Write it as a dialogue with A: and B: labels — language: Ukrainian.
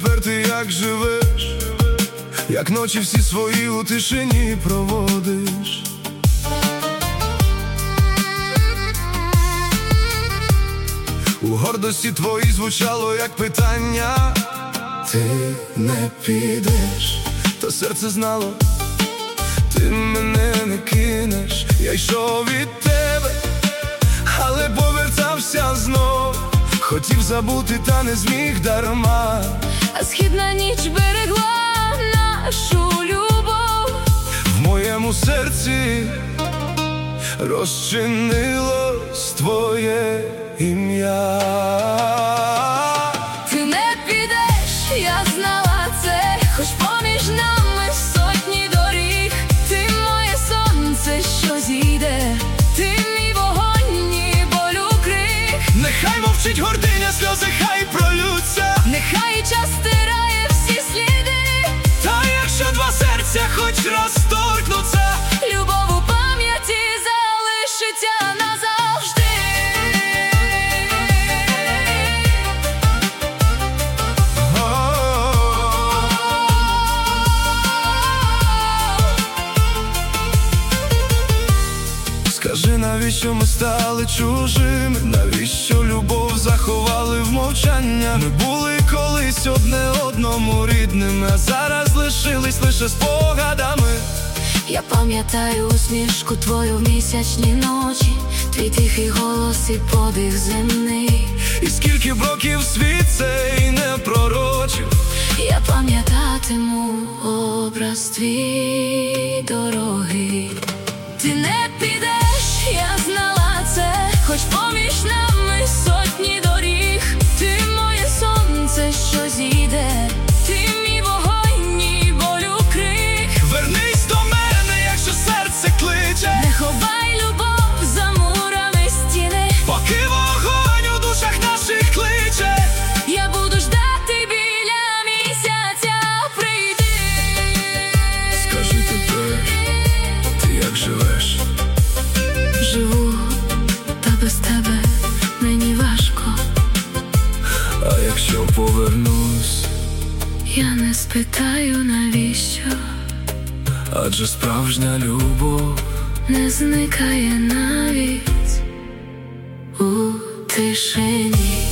A: тепер ти як живеш, як ночі всі свої у тишині проводиш. У гордості твоїй звучало як питання: ти не підеш, та серце знало, ти мене не кинеш. Я йшов від тебе, але повертався знов. Хотів забути, та не зміг дарма.
B: А східна ніч берегла нашу любов.
A: В моєму серці розчинилось твоє ім'я.
B: Ти не підеш, я знала це, хоч поміж нами сотні доріг. Ти моє сонце, що зійде, ти мій вогонь, ні болю крик.
A: Нехай мовчить гординя, сльози хай пролються,
B: нехай час стирає всі сліди.
A: та якщо два серця хоч раз торкнуться,
B: Любов у пам'яті залишиться назавжди.
A: Скажи, навіщо ми стали чужими? Навіщо любов заховали в мовчання? Ми були колись одне одному рідними, а зараз лишились лише спогадами.
B: Я пам'ятаю усмішку твою в місячні ночі, твій тихий голос і подих земний.
A: І скільки б років світ цей не пророчив,
B: я пам'ятатиму образ твій дорогий. Ти не підеш, я знала це, хоч поміж нами сотні доріг. Ти моє сонце, що зійде, ти мій вогонь, ні болю крик.
A: вернись до мене, якщо серце кличе,
B: Не ховай любов за мурами стіни,
A: поки вогонь у душах наших кличе.
B: я буду ждати біля місяця, прийди.
A: Скажи тепер, ти як живеш?
B: Живу, та без тебе мені важко.
A: А якщо повернусь,
B: Я не спитаю, навіщо,
A: адже справжня любов
B: не зникає навіть у тишині.